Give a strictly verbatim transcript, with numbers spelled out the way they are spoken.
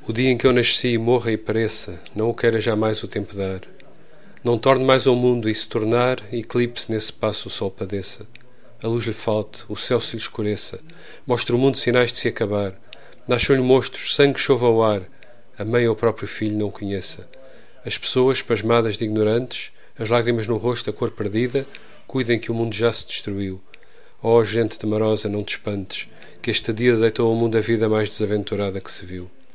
O dia em que eu nasci morra e pareça, não o queira jamais o tempo dar. Não torne mais ao mundo e se tornar, eclipse nesse passo o sol padeça. A luz lhe falte, o céu se lhe escureça, mostre o mundo sinais de se acabar. Nasçam-lhe monstros, sangue chova ao ar, a mãe ou o próprio filho não conheça. As pessoas, pasmadas de ignorantes, as lágrimas no rosto, a cor perdida, cuidem que o mundo já se destruiu. Ó, gente temerosa, não te espantes, que este dia deitou ao mundo a vida mais desaventurada que se viu.